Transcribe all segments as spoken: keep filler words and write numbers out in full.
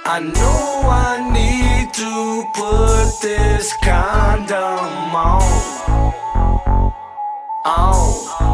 I know I need to put this condom on, on.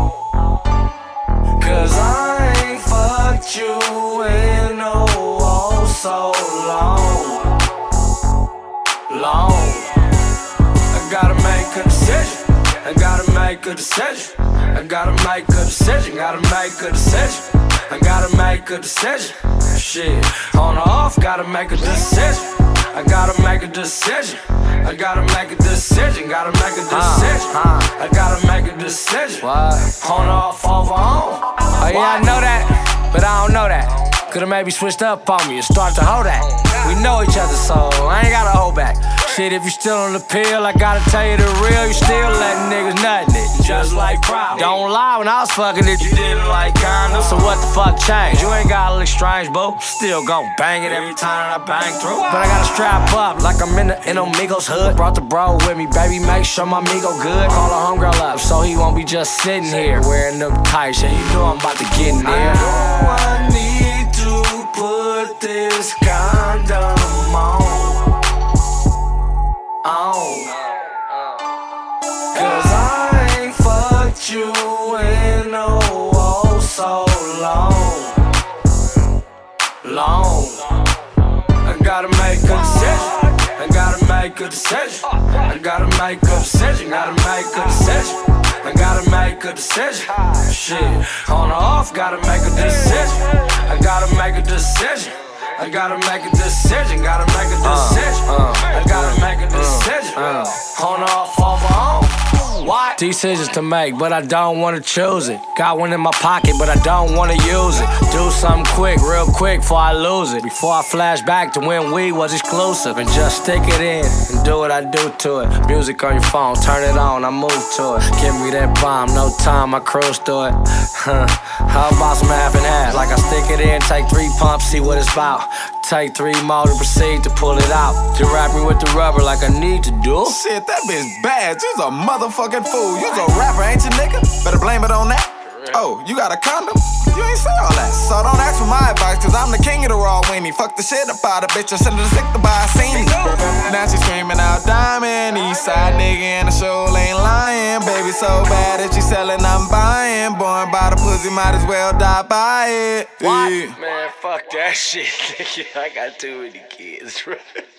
Cause I ain't fucked you in oh, oh so long, long. I gotta make a decision, I gotta make a decision, I gotta make a decision, gotta make a decision, I gotta make a decision. Shit, on or off, gotta make a decision. I gotta make a decision. I gotta make a decision. Gotta make a decision. Uh, uh. I gotta make a decision. What? On or off, off or on. Oh yeah, I know that, but I don't know that. Could've maybe switched up on me and start to hold that. We know each other, so I ain't gotta hold back. Shit, if you still on the pill, I gotta tell you the real. You still letting niggas nuttin' it, just like proud. Don't lie, when I was fucking it, you didn't like condoms. So what the fuck changed? You ain't gotta look strange, bro. Still gon' bang it every time that I bang through. But I gotta strap up like I'm in the in Amigos hood. Brought the bro with me, baby, make sure my amigo good. Call a homegirl up so he won't be just sitting here wearing them tight shit. You know I'm about to get in there. I know I need to put this condom on, on. Cause I ain't fucked you in oh, oh so long, long. I gotta make a decision, I gotta make a decision, I gotta make a decision, gotta make a decision, I gotta make a decision. Shit, on or off, gotta make a decision, I gotta make a decision, I gotta make a decision, gotta make a decision, uh, uh, I gotta make a decision, uh, uh. On or off, off or on. What? Decisions to make, but I don't wanna choose it. Got one in my pocket, but I don't wanna use it. Do something quick, real quick, before I lose it. Before I flash back to when we was exclusive. And just stick it in and do what I do to it. Music on your phone, turn it on, I move to it. Give me that bomb, no time, I cruise through it. Huh. How about some half and half? Like I stick it in, take three pumps, see what it's about. Take three more to proceed to pull it out. To wrap me with the rubber like I need to do. Shit, that bitch bad. You's a motherfucking fool. You's a rapper, ain't you, nigga? Better blame it on that. Oh, you got a condom? You ain't say all that. So don't ask for my advice, cause I'm the king of the raw weenie. Fuck the shit up out of bitch and send her to sick to buy a scene. Now she screaming out diamond. Eastside nigga and the show ain't lying. Baby so bad that she selling, I'm buying. Born by the pussy, might as well die by it. What? Man, fuck that shit. I got too many kids, bro.